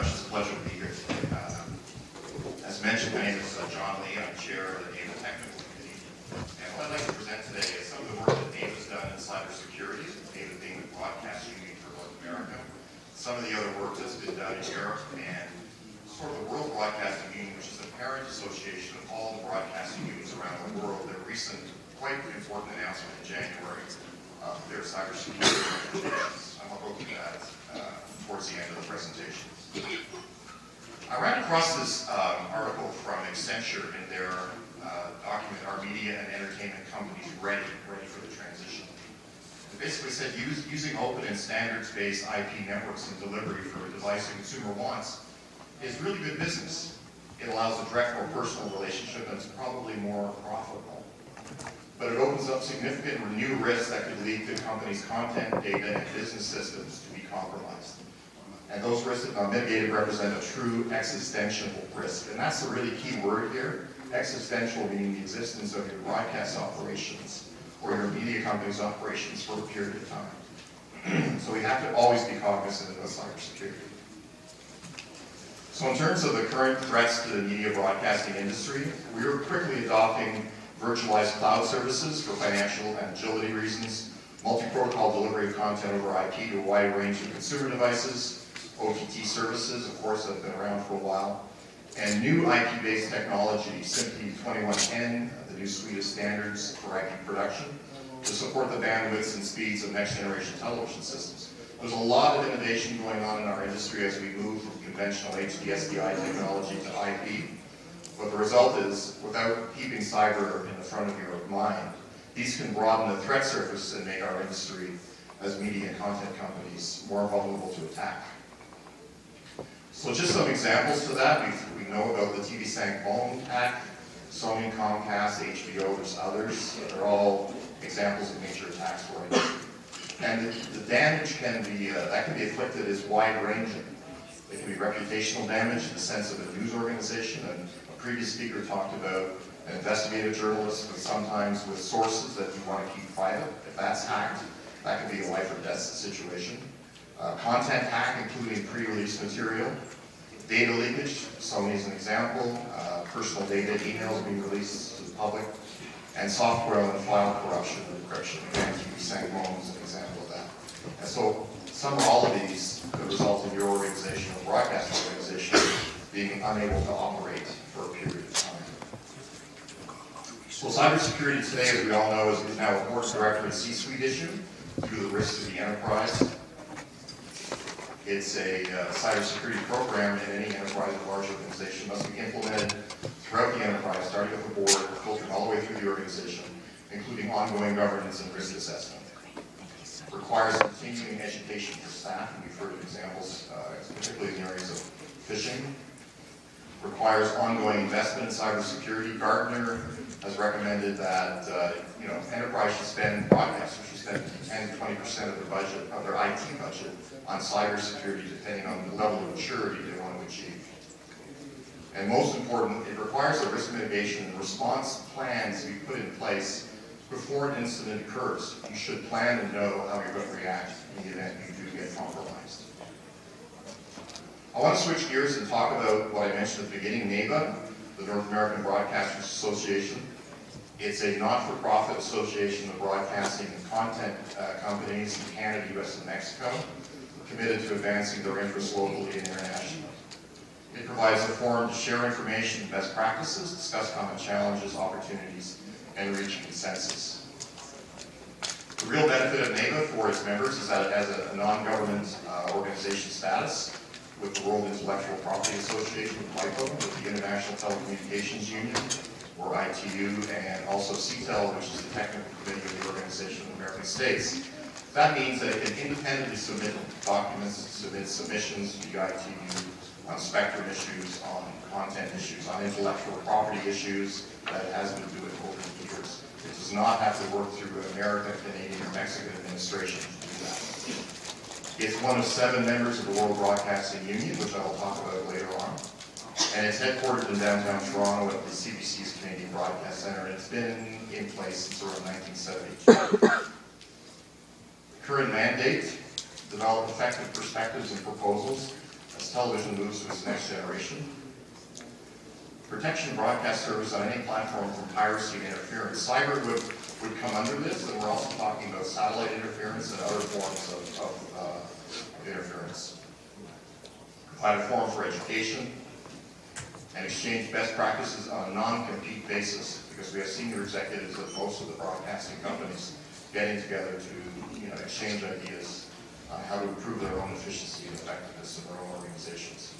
much. It's a pleasure to be here today. As mentioned, my name is John Lee. I'm chair of the NABA Technical Committee. And what I'd like to present today is some of the work that NABA's done in cybersecurity, NABA being the broadcast union for North America, some of the other work that's been done in Europe, and sort of the World Broadcasting Union, which is the parent association of all the broadcasting unions around the world. Their recent, quite important announcement in January of their cybersecurity recommendations. I'll go through that towards the end of the presentation. I ran across this article from Accenture in their document, Are Media and Entertainment Companies Ready for the Transition? It basically said using open and standards-based IP networks and delivery for a device a consumer wants is really good business. It allows a direct, more personal relationship, and it's probably more profitable. But it opens up significant or new risks that could lead to companies' content, data, and business systems to be compromised. And those risks, if not mitigated, represent a true existential risk. And that's the really key word here. Existential meaning the existence of your broadcast operations or your media company's operations for a period of time. So we have to always be cognizant of cybersecurity. So in terms of the current threats to the media broadcasting industry, we are quickly adopting virtualized cloud services for financial and agility reasons, multi-protocol delivery of content over IP to a wide range of consumer devices, OTT services, of course, that have been around for a while, and new IP-based technology, SMPTE 2110, the new suite of standards for IP production, to support the bandwidths and speeds of next-generation television systems. There's a lot of innovation going on in our industry as we move from conventional HDSDI technology to IP. But the result is, without keeping cyber in the front of your mind, these can broaden the threat surface and make our industry, as media and content companies, more vulnerable to attack. So just some examples to that. We know about the TV Sang-Hong hack, Sony, Comcast, HBO, there's others. They're all examples of major attacks for our industry. And the damage can be afflicted as wide-ranging. It can be reputational damage in the sense of a news organization, and a previous speaker talked about an investigative journalist, but sometimes with sources that you want to keep private. If that's hacked, that could be a life or death situation. Content hack, including pre-release material. Data leakage, Sony is an example. Personal data, emails being released to the public. And software and file corruption and encryption. Again, TV Sang-Hong is an example of that. And so some or all of these could result in your organization or broadcast organization being unable to operate for a period of time. So cybersecurity today, as we all know, is now a board director and C-suite issue due to the risks to the enterprise. It's a cybersecurity program in any enterprise or large organization must be implemented throughout the enterprise, starting with the board, filtering all the way through the organization, including ongoing governance and risk assessment. Requires continuing education for staff, and we've heard of examples, particularly in the areas of phishing. Requires ongoing investment in cybersecurity. Gartner has recommended that enterprise should spend, broadcasters should spend 10 to 20% of their budget, of their IT budget, on cybersecurity, depending on the level of maturity they want to achieve. And most important, it requires a risk mitigation and response plan to be put in place before an incident occurs. You should plan and know how you're going to react in the event you do get compromised. I want to switch gears and talk about what I mentioned at the beginning, NABA, the North American Broadcasters Association. It's a not-for-profit association of broadcasting and content companies in Canada, US, and Mexico, committed to advancing their interests locally and internationally. It provides a forum to share information and best practices, discuss common challenges, opportunities, and reach consensus. The real benefit of NABA for its members is that it has a non-government organization status with the World Intellectual Property Association, WIPO, with the International Telecommunications Union, or ITU, and also CTEL, which is the technical committee of the Organization of the American States. That means that it can independently submit documents, submit submissions to the ITU on spectrum issues, on content issues, on intellectual property issues that it has been doing over the years. It does not have to work through an American, Canadian, or Mexican administration to do that. It's one of 7 members of the World Broadcasting Union, which I will talk about later on. And it's headquartered in downtown Toronto at the CBC's Canadian Broadcast Centre, and it's been in place since around 1972. The current mandate: develop effective perspectives and proposals television moves to its next generation. Protection of broadcast service on any platform from piracy and interference. Cyber would come under this, and we're also talking about satellite interference and other forms of interference. Provide a forum for education and exchange best practices on a non-compete basis, because we have senior executives of most of the broadcasting companies getting together to exchange ideas on how to improve their own efficiency and effectiveness in their own organizations.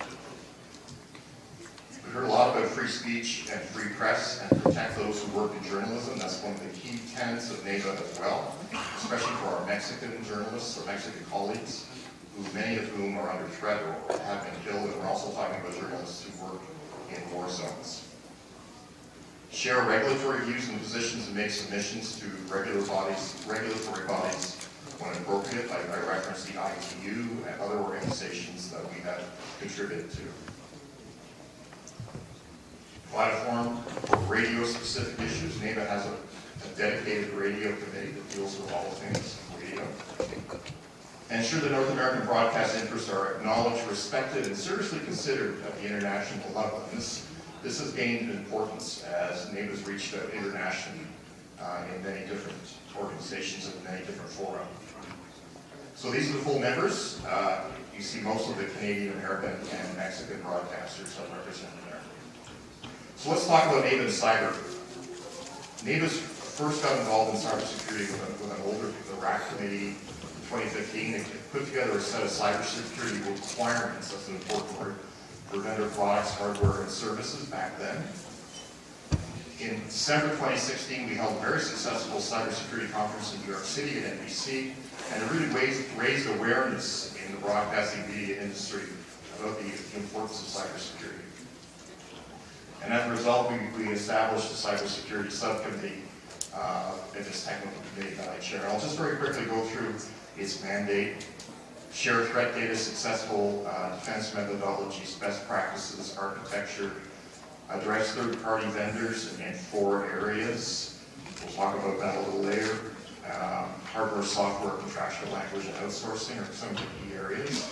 We heard a lot about free speech and free press and protect those who work in journalism. That's one of the key tenets of NABA as well, especially for our Mexican journalists or Mexican colleagues, many of whom are under threat or have been killed, and we're also talking about journalists who work in war zones. Share regulatory views and positions and make submissions to regulatory bodies when appropriate. I referenced the ITU and other organizations that we have contributed to. Provide a forum for radio-specific issues. NABA has a dedicated radio committee that deals with all things radio. Ensure the North American broadcast interests are acknowledged, respected, and seriously considered at the international level. And this has gained importance as NABA has reached out internationally in many different organizations and many different fora. So these are the full members. You see most of the Canadian, American, and Mexican broadcasters are represented there. So let's talk about NABA and cyber. NABA's first got involved in cybersecurity with an older RAC committee in 2015. It put together a set of cybersecurity requirements. That's an important word for vendor products, hardware, and services back then. In December 2016, we held a very successful cybersecurity conference in New York City at NBC, and it really raised awareness in the broadcasting media industry about the importance of cybersecurity. And as a result, we established a cybersecurity subcommittee in this technical committee that I chair. I'll just very quickly go through its mandate: share threat data, successful defense methodologies, best practices, architecture, address third-party vendors in 4 areas. We'll talk about that a little later. Hardware, software, contractual language, and outsourcing are some of the key areas.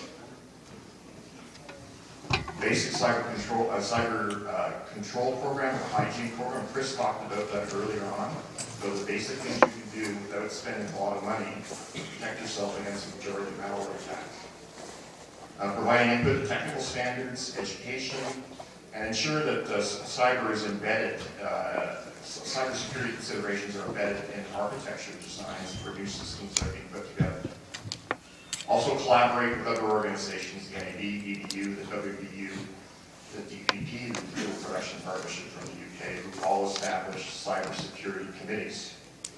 Basic cyber control program, or hygiene program. Chris talked about that earlier on. So the basic things you can do without spending a lot of money to protect yourself against the majority of malware attacks. Providing input to technical standards, education, and ensure that cyber is embedded. Cybersecurity considerations are embedded in architecture designs for new systems that are being put together. Also collaborate with other organizations, the NAB, EBU, the WBU, the DPP, the Digital Production Partnership from the UK, who all established cybersecurity committees.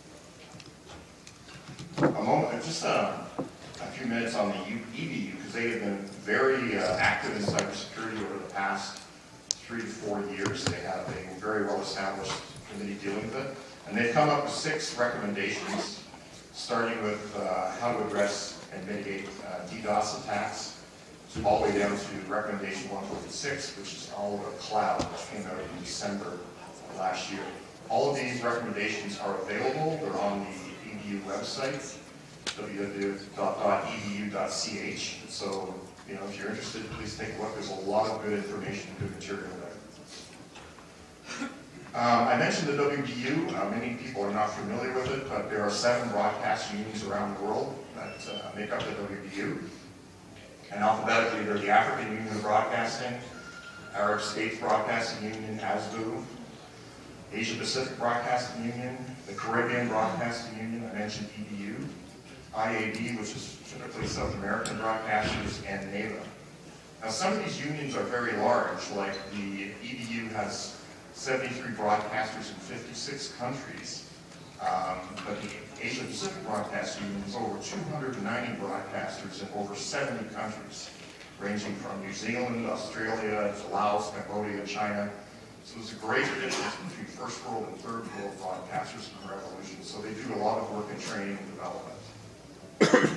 Just a few minutes on the EBU, because they have been very active in cybersecurity over the past 3 to 4 years. They have a very well-established committee dealing with it. And they've come up with 6 recommendations, starting with how to address and mitigate DDoS attacks, all the way down to recommendation 146, which is all about cloud, which came out in December of last year. All of these recommendations are available. They're on the EBU website, www.ebu.ch. So, if you're interested, please take a look. There's a lot of good information and good material there. I mentioned the WBU. Many people are not familiar with it, but there are 7 broadcast unions around the world that make up the WBU. And alphabetically, they're the African Union of Broadcasting, Arab States Broadcasting Union, ASBU, Asia Pacific Broadcasting Union, the Caribbean Broadcasting Union, I mentioned EBU, IAB, which is typically South American broadcasters, and NABA. Now, some of these unions are very large, like the EBU has 73 broadcasters in 56 countries, but the Asia Pacific Broadcast Union is over 290 broadcasters in over 70 countries, ranging from New Zealand, Australia, to Laos, Cambodia, China. So there's a great difference between first world and third world broadcasters in the revolution. So they do a lot of work in training and development.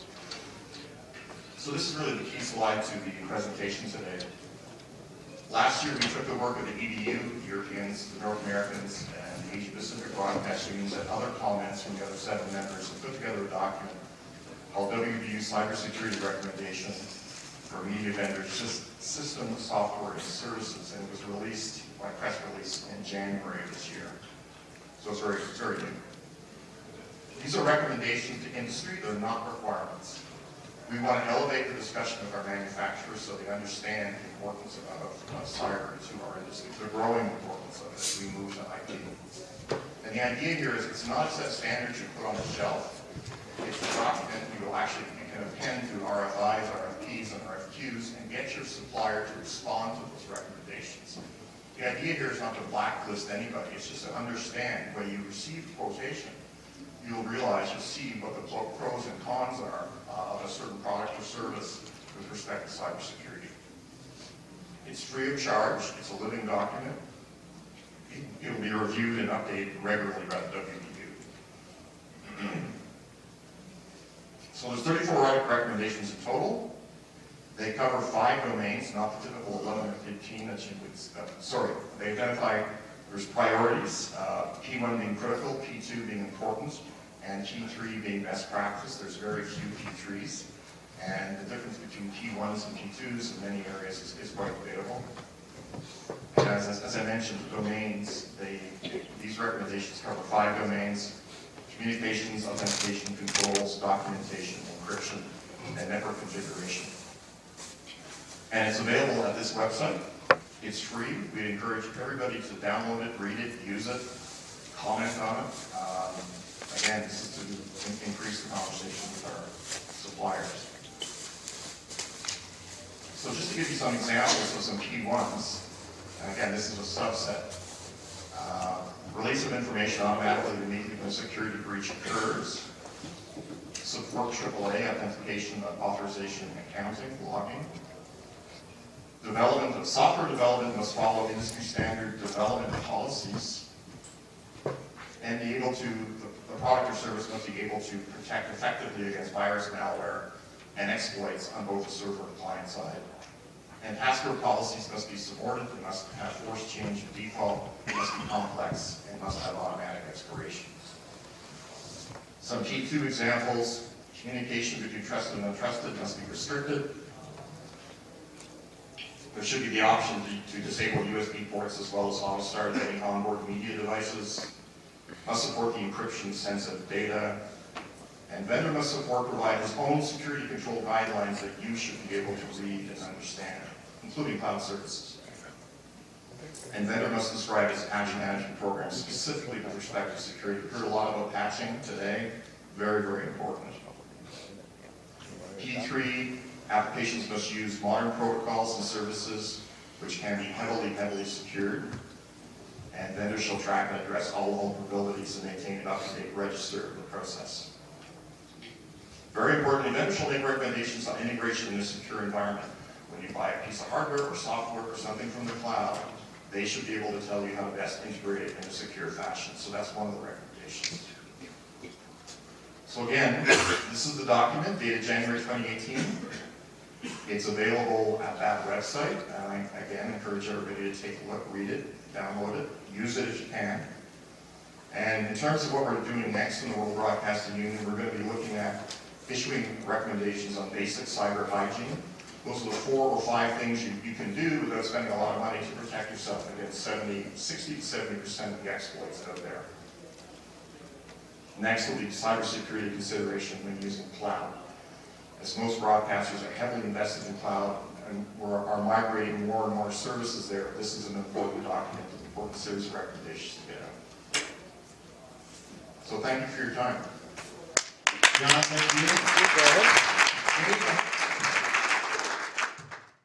So this is really the key slide to the presentation today. Last year we took the work of the EBU, the Europeans, the North Americans, and the Asia Pacific Broadcast Unions, and other comments from the other 7 members, and put together a document called WBU Cybersecurity Recommendation for media vendors, just system software and services, and it was released by press release in January of this year. So it's very new. These are recommendations to industry, they're not requirements. We want to elevate the discussion with our manufacturers so they understand the importance of cyber to our industry, the growing importance of it as we move to IT. And the idea here is it's not a set of standards you put on a shelf. It's a document you can append to RFIs, RFPs, and RFQs and get your supplier to respond to those recommendations. The idea here is not to blacklist anybody, it's just to understand when you receive a quotation, you'll see what the pros and cons are of a certain product or service with respect to cybersecurity. It's free of charge, it's a living document. It will be reviewed and updated regularly by the WDU. So there's 34 recommendations in total. They cover 5 domains, not the typical 11 or 15 that you would, they identify there's priorities, P1 being critical, P2 being important, and P3 being best practice. There's very few P3s, and the difference between P1s and P2s in many areas is quite debatable. And as I mentioned, the domains, these recommendations cover 5 domains: communications, authentication, controls, documentation, encryption, and network configuration. And it's available at this website. It's free. We encourage everybody to download it, read it, use it, comment on it. Again, this is to increase the conversation with our suppliers. So just to give you some examples of some P1s, and again, this is a subset. Release of information automatically immediately when a security breach occurs. Support AAA, authentication, authorization, and accounting, logging. Software development must follow industry standard development policies, and the product or service must be able to protect effectively against virus, malware, and exploits on both the server and client side. And password policies must be supported, they must have force change and default, they must be complex, and must have automatic expiration. Some P2 examples: communication between trusted and untrusted must be restricted. There should be the option to disable USB ports as well as auto-start any onboard media devices. Must support the encryption of sensitive data. And vendor must support providers' own security control guidelines that you should be able to read and understand, including cloud services. And vendor must describe its patch management program specifically with respect to security. We've heard a lot about patching today. Very, very important. P3, applications must use modern protocols and services which can be heavily secured. And vendors shall track and address all vulnerabilities and maintain an up-to-date register of the process. Very importantly, vendors shall make recommendations on integration in a secure environment. When you buy a piece of hardware or software or something from the cloud, they should be able to tell you how to best integrate it in a secure fashion. So that's one of the recommendations. So again, this is the document dated January 2018. It's available at that website, and I again encourage everybody to take a look, read it, download it, use it if you can. And in terms of what we're doing next in the World Broadcasting Union, we're going to be looking at issuing recommendations on basic cyber hygiene. Those are the 4 or 5 things you can do without spending a lot of money to protect yourself against 60 to 70% of the exploits out there. Next will be cybersecurity consideration when using cloud. As most broadcasters are heavily invested in cloud and are migrating more and more services there, this is an important document, an important series of recommendations to get out. So thank you for your time. John, thank you. Go ahead.